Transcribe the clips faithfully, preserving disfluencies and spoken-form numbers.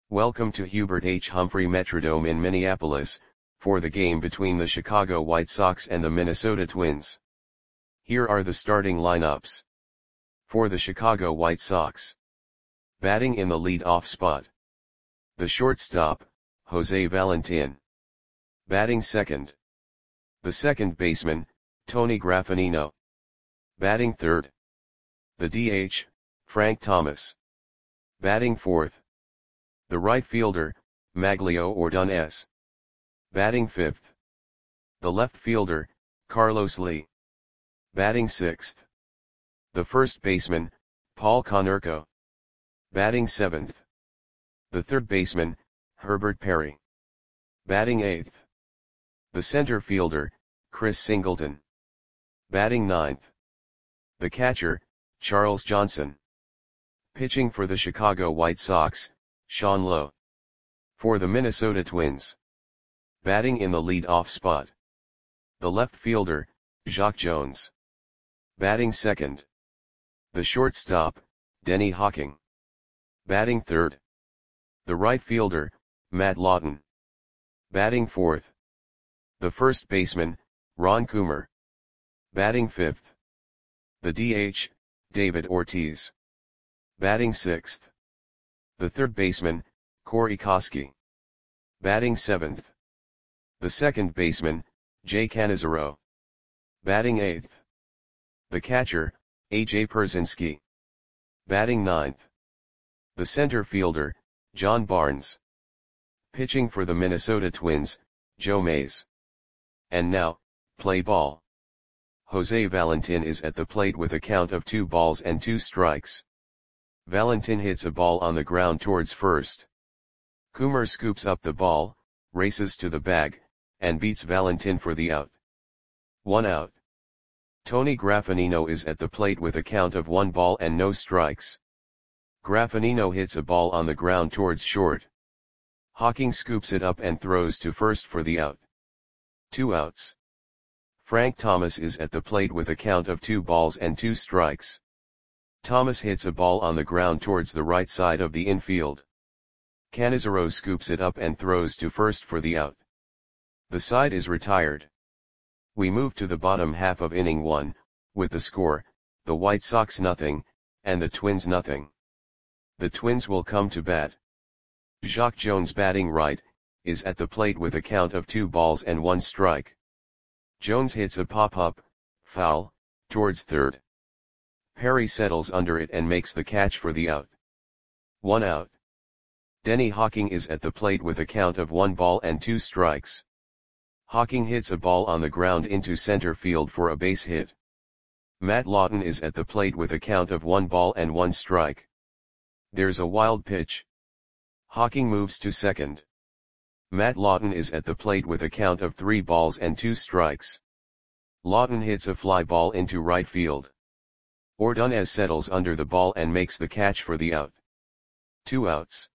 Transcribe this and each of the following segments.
Welcome to Hubert H. Humphrey Metrodome in Minneapolis, for the game between the Chicago White Sox and the Minnesota Twins. Here are the starting lineups. For the Chicago White Sox. Batting in the lead-off spot. The shortstop, Jose Valentin. Batting second. The second baseman, Tony Graffagnino. Batting third. The D H, Frank Thomas. Batting fourth. The right fielder, Maglio Ordonez. Batting fifth. The left fielder, Carlos Lee. Batting sixth. The first baseman, Paul Konerko. Batting seventh. The third baseman, Herbert Perry. Batting eighth. The center fielder, Chris Singleton. Batting ninth. The catcher, Charles Johnson. Pitching for the Chicago White Sox, Sean Lowe. For the Minnesota Twins. Batting in the lead-off spot. The left fielder, Jacque Jones. Batting second. The shortstop, Denny Hawking. Batting third. The right fielder, Matt Lawton. Batting fourth. The first baseman, Ron Coomer. Batting fifth. The D H, David Ortiz. Batting sixth. The third baseman, Corey Koskie. Batting seventh. The second baseman, Jay Cannizzaro. Batting eighth. The catcher, A J Pierzynski. Batting ninth. The center fielder, John Barnes. Pitching for the Minnesota Twins, Joe Mays. And now, play ball. Jose Valentin is at the plate with a count of two balls and two strikes. Valentin hits a ball on the ground towards first. Coomer scoops up the ball, races to the bag, and beats Valentin for the out. One out. Tony Graffagnino is at the plate with a count of one ball and no strikes. Graffagnino hits a ball on the ground towards short. Hawking scoops it up and throws to first for the out. Two outs. Frank Thomas is at the plate with a count of two balls and two strikes. Thomas hits a ball on the ground towards the right side of the infield. Cannizzaro scoops it up and throws to first for the out. The side is retired. We move to the bottom half of inning one, with the score, the White Sox nothing, and the Twins nothing. The Twins will come to bat. Jacque Jones batting right, is at the plate with a count of two balls and one strike. Jones hits a pop-up, foul, towards third. Perry settles under it and makes the catch for the out. One out. Denny Hawking is at the plate with a count of one ball and two strikes. Hawking hits a ball on the ground into center field for a base hit. Matt Lawton is at the plate with a count of one ball and one strike. There's a wild pitch. Hawking moves to second. Matt Lawton is at the plate with a count of three balls and two strikes. Lawton hits a fly ball into right field. Ordonez settles under the ball and makes the catch for the out. Two outs.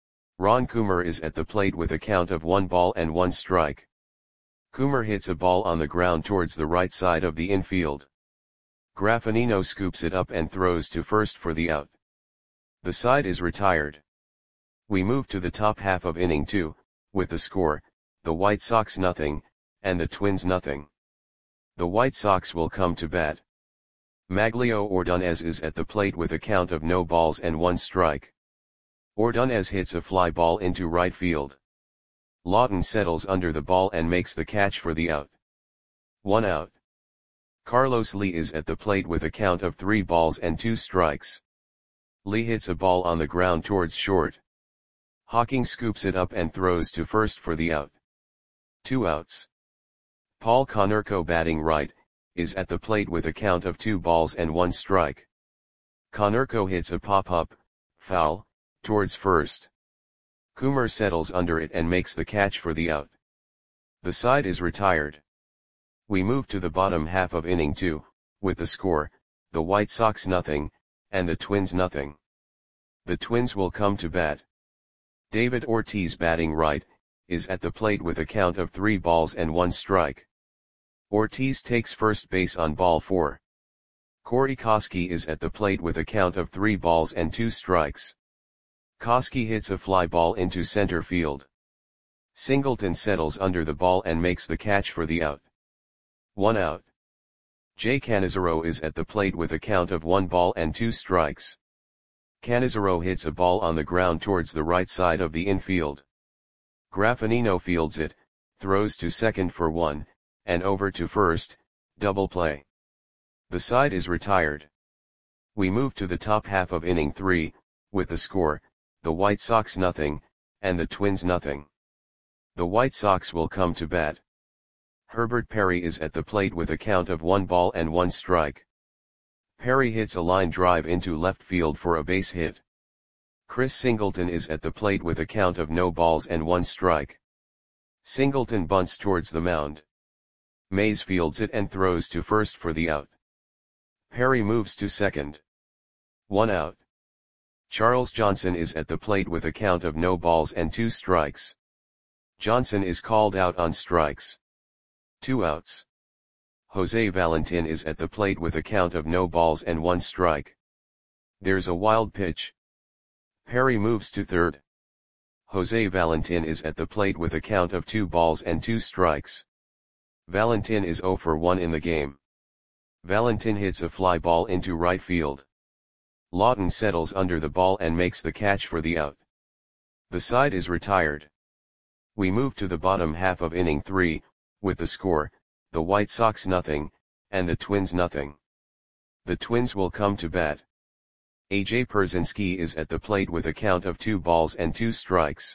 Ron Coomer is at the plate with a count of one ball and one strike. Coomer hits a ball on the ground towards the right side of the infield. Graffagnino scoops it up and throws to first for the out. The side is retired. We move to the top half of inning two, with the score, the White Sox nothing, and the Twins nothing. The White Sox will come to bat. Maglio Ordonez is at the plate with a count of no balls and one strike. Ordonez hits a fly ball into right field. Lawton settles under the ball and makes the catch for the out. One out. Carlos Lee is at the plate with a count of three balls and two strikes. Lee hits a ball on the ground towards short. Hawking scoops it up and throws to first for the out. Two outs. Paul Konerko batting right, is at the plate with a count of two balls and one strike. Konerko hits a pop-up, foul, towards first. Coomer settles under it and makes the catch for the out. The side is retired. We move to the bottom half of inning two, with the score, the White Sox nothing, and the Twins nothing. The Twins will come to bat. David Ortiz batting right, is at the plate with a count of three balls and one strike. Ortiz takes first base on ball four. Corey Koskie is at the plate with a count of three balls and two strikes. Koski hits a fly ball into center field. Singleton settles under the ball and makes the catch for the out. One out. Jay Canizaro is at the plate with a count of one ball and two strikes. Canizaro hits a ball on the ground towards the right side of the infield. Graffinino fields it, throws to second for one, and over to first, double play. The side is retired. We move to the top half of inning three, with the score, the White Sox nothing, and the Twins nothing. The White Sox will come to bat. Herbert Perry is at the plate with a count of one ball and one strike. Perry hits a line drive into left field for a base hit. Chris Singleton is at the plate with a count of no balls and one strike. Singleton bunts towards the mound. Mays fields it and throws to first for the out. Perry moves to second. One out. Charles Johnson is at the plate with a count of no balls and two strikes. Johnson is called out on strikes. Two outs. Jose Valentin is at the plate with a count of no balls and one strike. There's a wild pitch. Perry moves to third. Jose Valentin is at the plate with a count of two balls and two strikes. Valentin is zero for one in the game. Valentin hits a fly ball into right field. Lawton settles under the ball and makes the catch for the out. The side is retired. We move to the bottom half of inning three, with the score, the White Sox nothing, and the Twins nothing. The Twins will come to bat. A J Pierzynski is at the plate with a count of two balls and two strikes.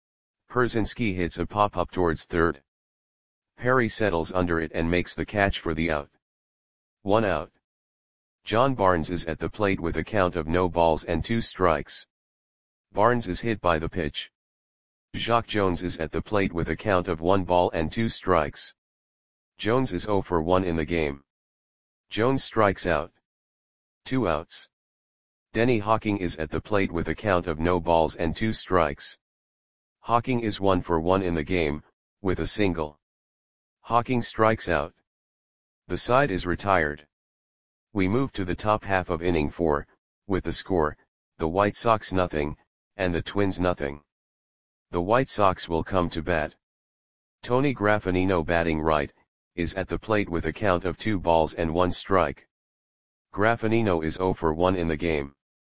Pierzynski hits a pop-up towards third. Perry settles under it and makes the catch for the out. One out. John Barnes is at the plate with a count of no balls and two strikes. Barnes is hit by the pitch. Jacque Jones is at the plate with a count of one ball and two strikes. Jones is zero for one in the game. Jones strikes out. Two outs. Denny Hawking is at the plate with a count of no balls and two strikes. Hawking is one for one in the game, with a single. Hawking strikes out. The side is retired. We move to the top half of inning four, with the score, the White Sox nothing, and the Twins nothing. The White Sox will come to bat. Tony Graffinino, batting right, is at the plate with a count of two balls and one strike. Graffinino is zero for one in the game.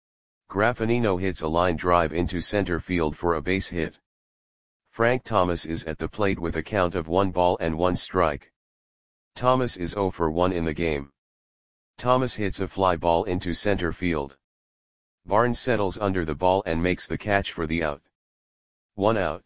Graffinino hits a line drive into center field for a base hit. Frank Thomas is at the plate with a count of one ball and one strike. Thomas is zero for one in the game. Thomas hits a fly ball into center field. Barnes settles under the ball and makes the catch for the out. One out.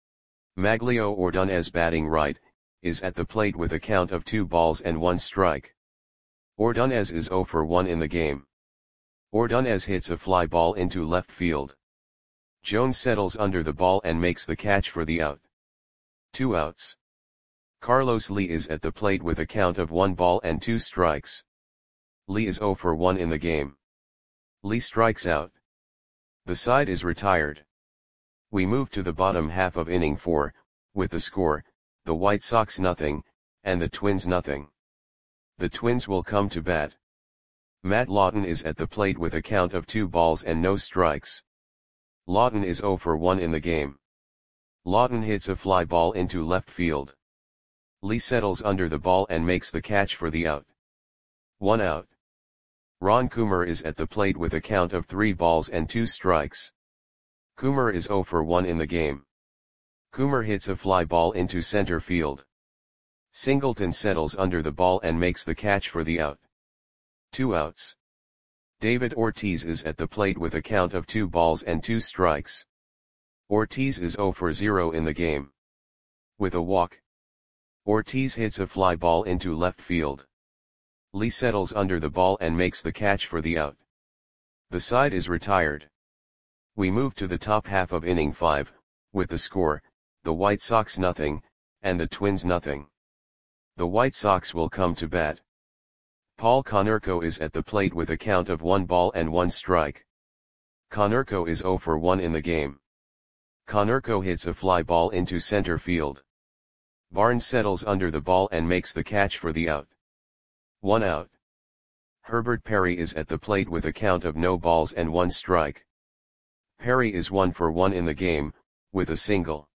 Maglio Ordonez, batting right, is at the plate with a count of two balls and one strike. Ordonez is zero for one in the game. Ordonez hits a fly ball into left field. Jones settles under the ball and makes the catch for the out. Two outs. Carlos Lee is at the plate with a count of one ball and two strikes. Lee is zero for one in the game. Lee strikes out. The side is retired. We move to the bottom half of inning four, with the score, the White Sox nothing, and the Twins nothing. The Twins will come to bat. Matt Lawton is at the plate with a count of two balls and no strikes. Lawton is zero for one in the game. Lawton hits a fly ball into left field. Lee settles under the ball and makes the catch for the out. One out. Ron Coomer is at the plate with a count of three balls and two strikes. Coomer is zero for one in the game. Coomer hits a fly ball into center field. Singleton settles under the ball and makes the catch for the out. Two outs. David Ortiz is at the plate with a count of two balls and two strikes. Ortiz is zero for zero in the game. With a walk. Ortiz hits a fly ball into left field. Lee settles under the ball and makes the catch for the out. The side is retired. We move to the top half of inning five, with the score, the White Sox nothing, and the Twins nothing. The White Sox will come to bat. Paul Konerko is at the plate with a count of one ball and one strike. Konerko is zero for one in the game. Konerko hits a fly ball into center field. Barnes settles under the ball and makes the catch for the out. One out. Herbert Perry is at the plate with a count of no balls and one strike. Perry is one for one in the game, with a single.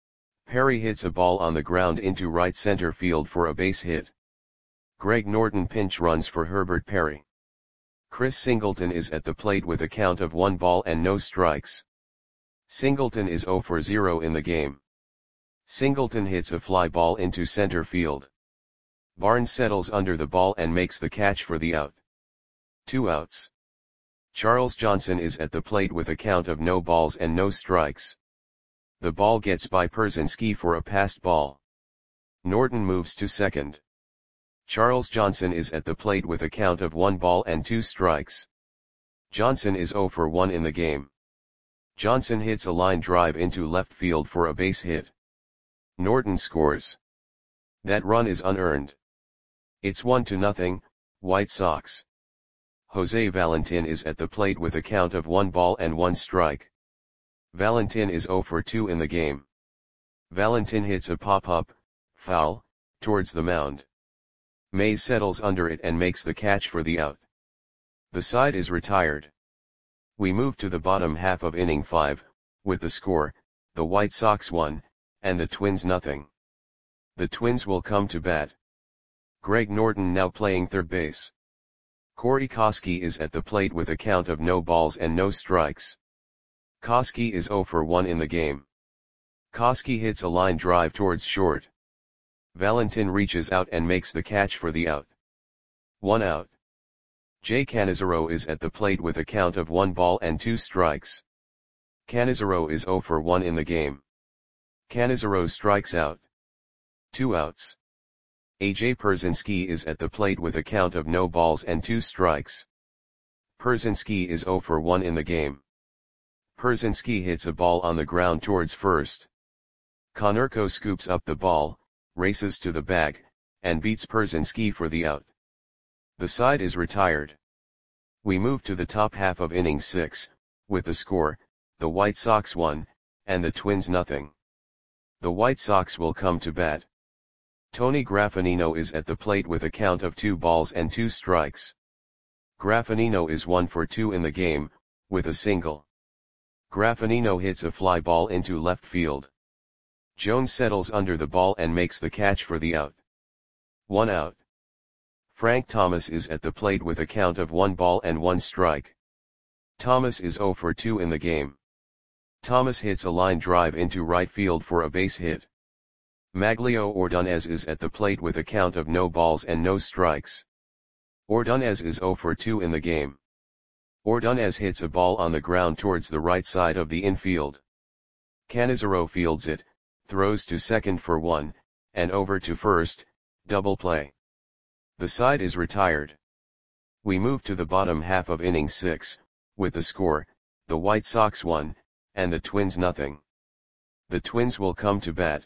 Perry hits a ball on the ground into right center field for a base hit. Greg Norton pinch runs for Herbert Perry. Chris Singleton is at the plate with a count of one ball and no strikes. Singleton is zero for zero in the game. Singleton hits a fly ball into center field. Barnes settles under the ball and makes the catch for the out. Two outs. Charles Johnson is at the plate with a count of no balls and no strikes. The ball gets by Pierzynski for a passed ball. Norton moves to second. Charles Johnson is at the plate with a count of one ball and two strikes. Johnson is zero for one in the game. Johnson hits a line drive into left field for a base hit. Norton scores. That run is unearned. It's one to nothing, White Sox. Jose Valentin is at the plate with a count of one ball and one strike. Valentin is zero for two in the game. Valentin hits a pop-up, foul, towards the mound. Mays settles under it and makes the catch for the out. The side is retired. We move to the bottom half of inning five, with the score, the White Sox one, and the Twins nothing. The Twins will come to bat. Greg Norton now playing third base. Corey Koskie is at the plate with a count of no balls and no strikes. Koskie is zero for one in the game. Koskie hits a line drive towards short. Valentin reaches out and makes the catch for the out. One out. Jay Canizaro is at the plate with a count of one ball and two strikes. Canizaro is zero for one in the game. Canizaro strikes out. Two outs. A J Pierzynski is at the plate with a count of no balls and two strikes. Pierzynski is zero for one in the game. Pierzynski hits a ball on the ground towards first. Konerko scoops up the ball, races to the bag, and beats Pierzynski for the out. The side is retired. We move to the top half of inning six, with the score, the White Sox one, and the Twins nothing. The White Sox will come to bat. Tony Graffinino is at the plate with a count of two balls and two strikes. Graffinino is one for two in the game, with a single. Graffinino hits a fly ball into left field. Jones settles under the ball and makes the catch for the out. One out. Frank Thomas is at the plate with a count of one ball and one strike. Thomas is zero for two in the game. Thomas hits a line drive into right field for a base hit. Maglio Ordonez is at the plate with a count of no balls and no strikes. Ordonez is zero for two in the game. Ordonez hits a ball on the ground towards the right side of the infield. Canizaro fields it, throws to second for one, and over to first, double play. The side is retired. We move to the bottom half of inning six, with the score, the White Sox one, and the Twins nothing. The Twins will come to bat.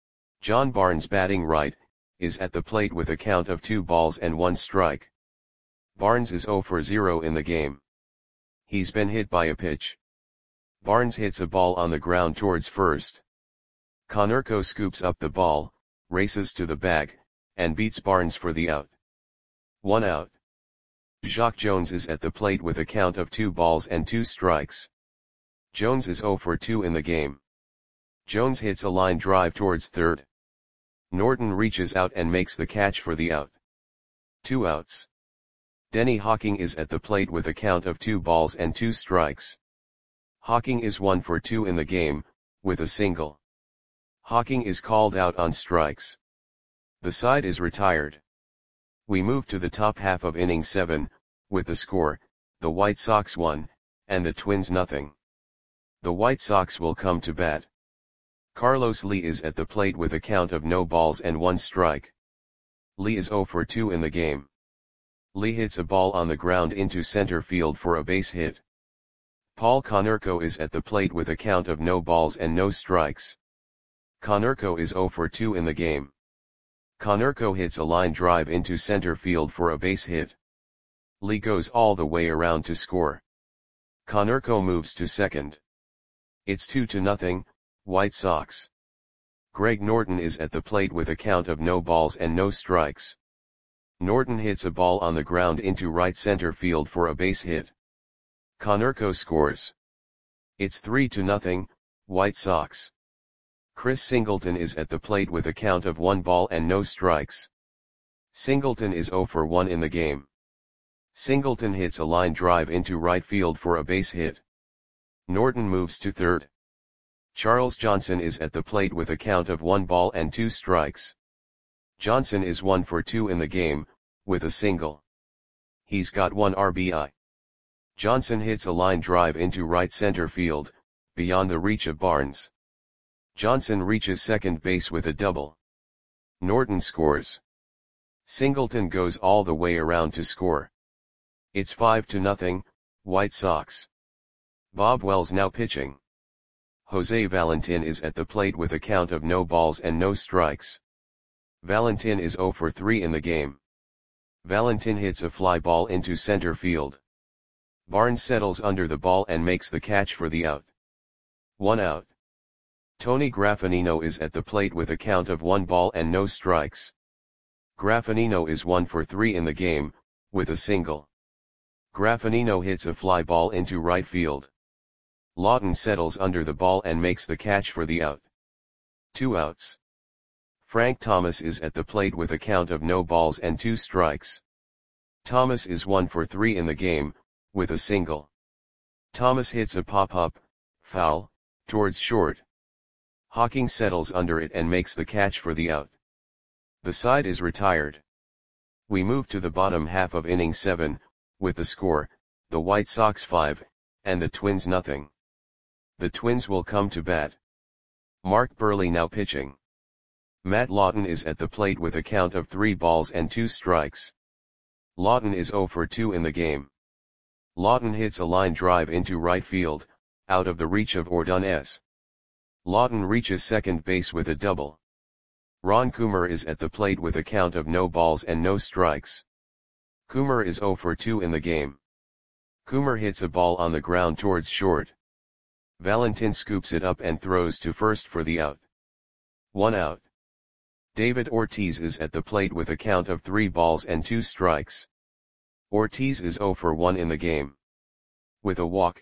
John Barnes batting right, is at the plate with a count of two balls and one strike. Barnes is zero for zero in the game. He's been hit by a pitch. Barnes hits a ball on the ground towards first. Konerko scoops up the ball, races to the bag, and beats Barnes for the out. One out. Jacque Jones is at the plate with a count of two balls and two strikes. Jones is zero for two in the game. Jones hits a line drive towards third. Norton reaches out and makes the catch for the out. Two outs. Denny Hawking is at the plate with a count of two balls and two strikes. Hawking is one for two in the game, with a single. Hawking is called out on strikes. The side is retired. We move to the top half of inning seven, with the score, the White Sox one, and the Twins nothing. The White Sox will come to bat. Carlos Lee is at the plate with a count of no balls and one strike. Lee is zero for two in the game. Lee hits a ball on the ground into center field for a base hit. Paul Konerko is at the plate with a count of no balls and no strikes. Konerko is zero for two in the game. Konerko hits a line drive into center field for a base hit. Lee goes all the way around to score. Konerko moves to second. It's two to nothing, White Sox. Greg Norton is at the plate with a count of no balls and no strikes. Norton hits a ball on the ground into right center field for a base hit. Konerko scores. It's three to nothing, White Sox. Chris Singleton is at the plate with a count of one ball and no strikes. Singleton is zero for one in the game. Singleton hits a line drive into right field for a base hit. Norton moves to third. Charles Johnson is at the plate with a count of one ball and two strikes. Johnson is one for two in the game, with a single. He's got one R B I. Johnson hits a line drive into right center field, beyond the reach of Barnes. Johnson reaches second base with a double. Norton scores. Singleton goes all the way around to score. It's five to nothing, White Sox. Bob Wells now pitching. Jose Valentin is at the plate with a count of no balls and no strikes. Valentin is zero for three in the game. Valentin hits a fly ball into center field. Barnes settles under the ball and makes the catch for the out. One out. Tony Graffinino is at the plate with a count of one ball and no strikes. Graffinino is one for three in the game, with a single. Graffinino hits a fly ball into right field. Lawton settles under the ball and makes the catch for the out. Two outs. Frank Thomas is at the plate with a count of no balls and two strikes. Thomas is one for three in the game, with a single. Thomas hits a pop-up, foul, towards short. Hawking settles under it and makes the catch for the out. The side is retired. We move to the bottom half of inning seven, with the score, the White Sox five, and the Twins nothing. The Twins will come to bat. Mark Buehrle now pitching. Matt Lawton is at the plate with a count of three balls and two strikes. Lawton is zero for two in the game. Lawton hits a line drive into right field, out of the reach of Ordonez. Lawton reaches second base with a double. Ron Coomer is at the plate with a count of no balls and no strikes. Coomer is zero for two in the game. Coomer hits a ball on the ground towards short. Valentin scoops it up and throws to first for the out. One out. David Ortiz is at the plate with a count of three balls and two strikes. Ortiz is zero for one in the game. With a walk.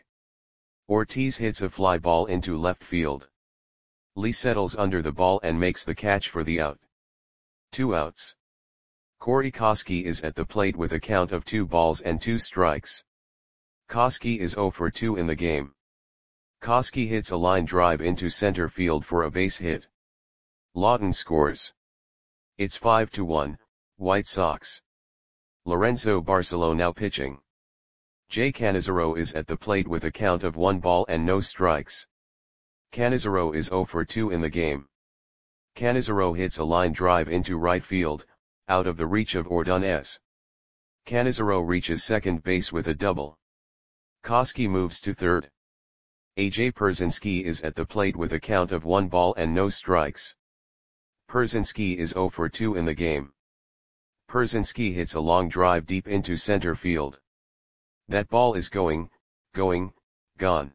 Ortiz hits a fly ball into left field. Lee settles under the ball and makes the catch for the out. Two outs. Corey Koskie is at the plate with a count of two balls and two strikes. Koskie is zero for two in the game. Koskie hits a line drive into center field for a base hit. Lawton scores. It's five to one, White Sox. Lorenzo Barcelo now pitching. Jay Canizaro is at the plate with a count of one ball and no strikes. Canizaro is zero for two in the game. Canizaro hits a line drive into right field, out of the reach of Ordonez. Canizaro reaches second base with a double. Koskie moves to third. A J Pierzynski is at the plate with a count of one ball and no strikes. Pierzynski is zero for two in the game. Pierzynski hits a long drive deep into center field. That ball is going, going, gone.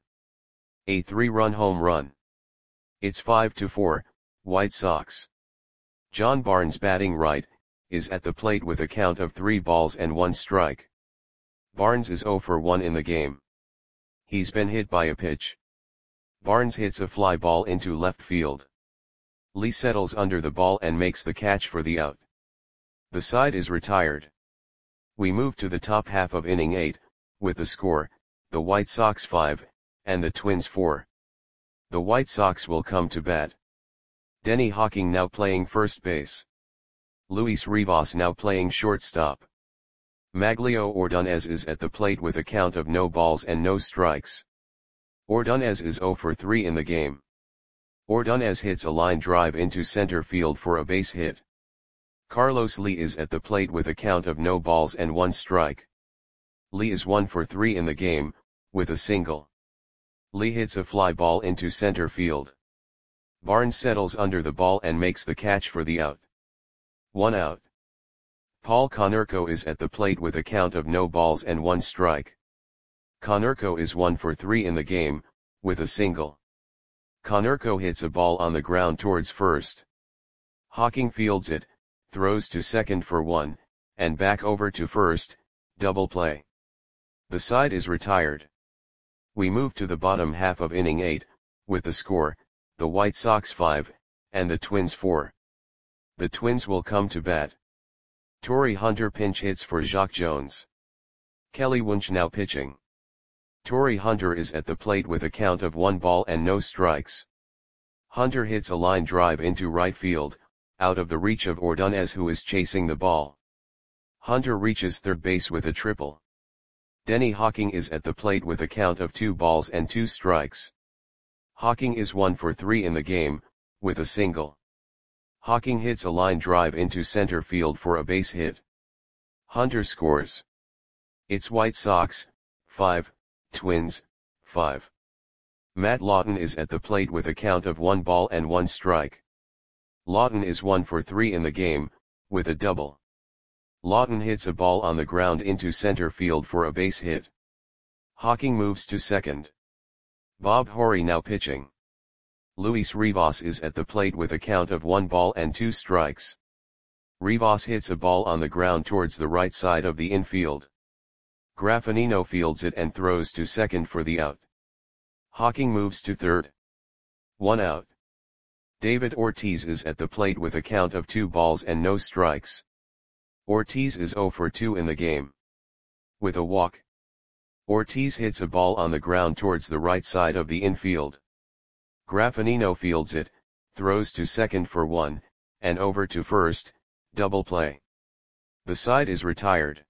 A three-run home run. It's five to four, White Sox. John Barnes batting right, is at the plate with a count of three balls and one strike. Barnes is zero for one in the game. He's been hit by a pitch. Barnes hits a fly ball into left field. Lee settles under the ball and makes the catch for the out. The side is retired. We move to the top half of inning eight, with the score, the White Sox five, and the Twins four. The White Sox will come to bat. Denny Hawking now playing first base. Luis Rivas now playing shortstop. Maglio Ordonez is at the plate with a count of no balls and no strikes. Ordonez is zero for three in the game. Ordonez hits a line drive into center field for a base hit. Carlos Lee is at the plate with a count of no balls and one strike. Lee is one for three in the game, with a single. Lee hits a fly ball into center field. Barnes settles under the ball and makes the catch for the out. One out. Paul Konerko is at the plate with a count of no balls and one strike. Konerko is one for three in the game, with a single. Konerko hits a ball on the ground towards first. Hawking fields it, throws to second for one, and back over to first, double play. The side is retired. We move to the bottom half of inning eight, with the score, the White Sox five, and the Twins four. The Twins will come to bat. Torrey Hunter pinch hits for Jacque Jones. Kelly Wunsch now pitching. Torrey Hunter is at the plate with a count of one ball and no strikes. Hunter hits a line drive into right field, out of the reach of Ordonez, who is chasing the ball. Hunter reaches third base with a triple. Denny Hawking is at the plate with a count of two balls and two strikes. Hawking is one for three in the game, with a single. Hawking hits a line drive into center field for a base hit. Hunter scores. It's White Sox, five, Twins, five. Matt Lawton is at the plate with a count of one ball and one strike. Lawton is one for three in the game, with a double. Lawton hits a ball on the ground into center field for a base hit. Hawking moves to second. Bob Horry now pitching. Luis Rivas is at the plate with a count of one ball and two strikes. Rivas hits a ball on the ground towards the right side of the infield. Graffinino fields it and throws to second for the out. Hawking moves to third. One out. David Ortiz is at the plate with a count of two balls and no strikes. Ortiz is zero for two in the game. With a walk. Ortiz hits a ball on the ground towards the right side of the infield. Graffinino fields it, throws to second for one, and over to first, double play. The side is retired.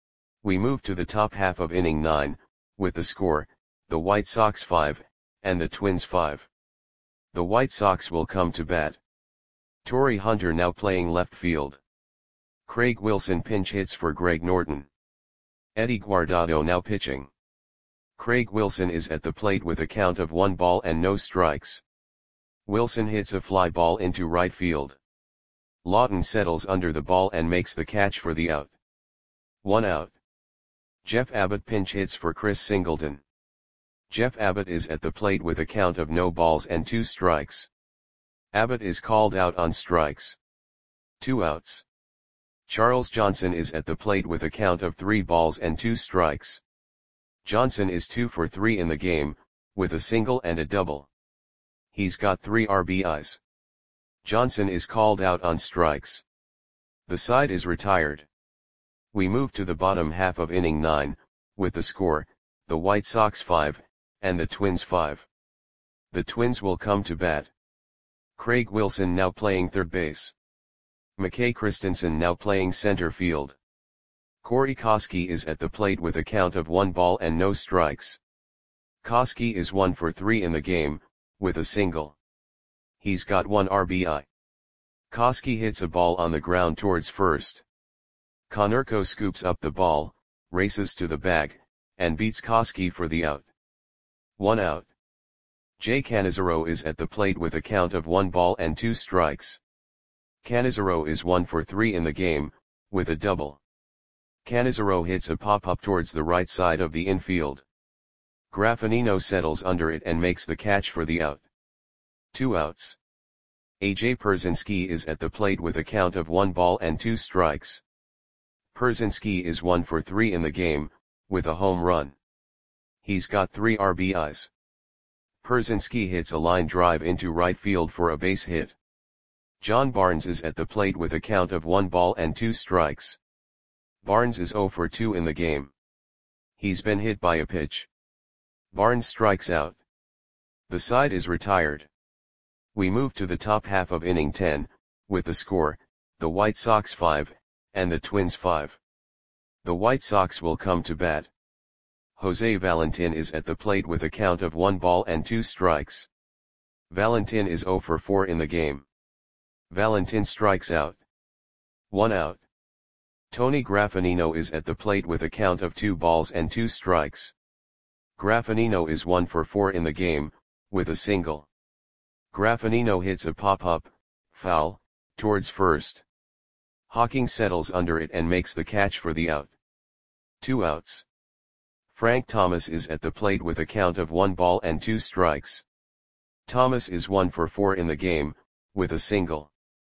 We move to the top half of inning nine, with the score, the White Sox five, and the Twins five. The White Sox will come to bat. Torrey Hunter now playing left field. Craig Wilson pinch hits for Greg Norton. Eddie Guardado now pitching. Craig Wilson is at the plate with a count of one ball and no strikes. Wilson hits a fly ball into right field. Lawton settles under the ball and makes the catch for the out. One out. Jeff Abbott pinch hits for Chris Singleton. Jeff Abbott is at the plate with a count of no balls and two strikes. Abbott is called out on strikes. Two outs. Charles Johnson is at the plate with a count of three balls and two strikes. Johnson is two for three in the game, with a single and a double. He's got three R B Is. Johnson is called out on strikes. The side is retired. We move to the bottom half of inning nine, with the score, the White Sox five, and the Twins five. The Twins will come to bat. Craig Wilson now playing third base. McKay Christensen now playing center field. Corey Koskie is at the plate with a count of one ball and no strikes. Koskie is one for three in the game, with a single. He's got one R B I. Koskie hits a ball on the ground towards first. Konerko scoops up the ball, races to the bag, and beats Koskie for the out. One out. Jay Canizaro is at the plate with a count of one ball and two strikes. Canizaro is one for three in the game, with a double. Canizaro hits a pop-up towards the right side of the infield. Graffinino settles under it and makes the catch for the out. Two outs. A J Pierzynski is at the plate with a count of one ball and two strikes. Pierzynski is one for three in the game, with a home run. He's got three R B Is. Pierzynski hits a line drive into right field for a base hit. John Barnes is at the plate with a count of one ball and two strikes. Barnes is zero for two in the game. He's been hit by a pitch. Barnes strikes out. The side is retired. We move to the top half of inning ten, with the score, the White Sox five, and the Twins five. The White Sox will come to bat. Jose Valentin is at the plate with a count of one ball and two strikes. Valentin is zero for four in the game. Valentin strikes out. One out. Tony Graffinino is at the plate with a count of two balls and two strikes. Graffinino is one for four in the game, with a single. Graffinino hits a pop-up, foul, towards first. Hawking settles under it and makes the catch for the out. Two outs. Frank Thomas is at the plate with a count of one ball and two strikes. Thomas is one for four in the game, with a single.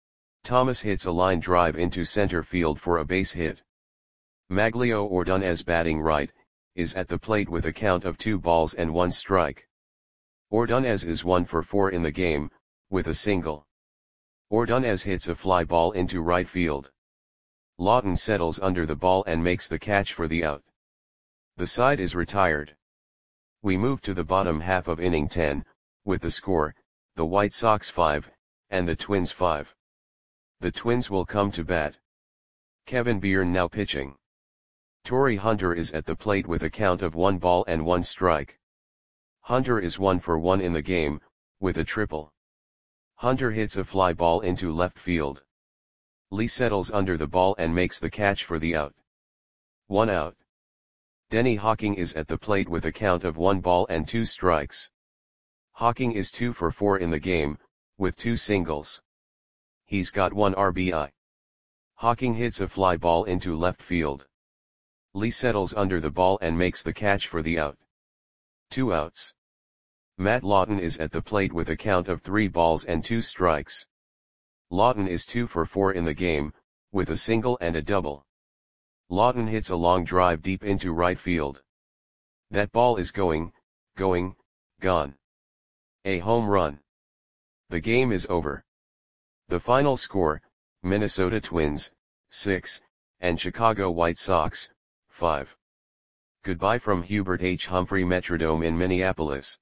Thomas hits a line drive into center field for a base hit. Maglio Ordonez batting right, is at the plate with a count of two balls and one strike. Ordonez is one for four in the game, with a single. Ordonez hits a fly ball into right field. Lawton settles under the ball and makes the catch for the out. The side is retired. We move to the bottom half of inning ten, with the score, the White Sox five, and the Twins five. The Twins will come to bat. Kevin Byrne now pitching. Torii Hunter is at the plate with a count of one ball and one strike. Hunter is one for one in the game, with a triple. Hunter hits a fly ball into left field. Lee settles under the ball and makes the catch for the out. One out. Denny Hawking is at the plate with a count of one ball and two strikes. Hawking is two for four in the game, with two singles. He's got one R B I. Hawking hits a fly ball into left field. Lee settles under the ball and makes the catch for the out. Two outs. Matt Lawton is at the plate with a count of three balls and two strikes. Lawton is two for four in the game, with a single and a double. Lawton hits a long drive deep into right field. That ball is going, going, gone. A home run. The game is over. The final score, Minnesota Twins, six, and Chicago White Sox, five. Goodbye from Hubert H. Humphrey Metrodome in Minneapolis.